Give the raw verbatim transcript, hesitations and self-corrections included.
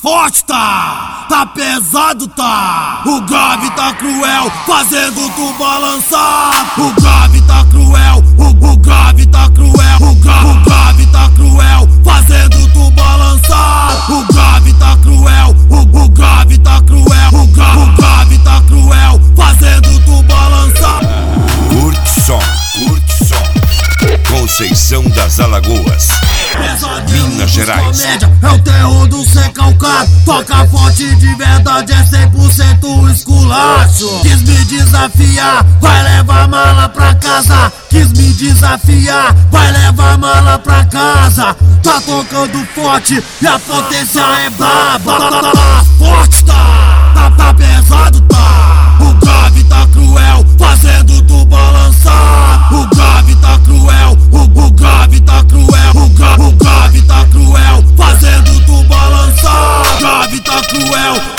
forte, tá, tá pesado, tá. O grave tá cruel, fazendo tu balançar. O grave tá cruel, o, o grave tá cruel. O, gra, o grave tá cruel, fazendo tu balançar. O grave tá cruel, o, o grave tá cruel. O, gra, o grave tá cruel, fazendo tu balançar. Curte som, curte som. Conceição das Alagoas, Minas Gerais. Comédia é o terror do ser calcado. Toca forte de verdade, é cem por cento esculacho. Quis me desafiar, vai levar mala pra casa. Quis me desafiar, vai levar mala pra casa. Tá tocando forte e a potência é braba. Tá, tá, tá, tá forte, tá, tá, tá pesado, tá. O grave tá cruel, fazendo tu balançar. O grave tá cruel, o, o grave tá cruel. O, gra, o grave tá cruel, fazendo tu balançar. O grave tá cruel,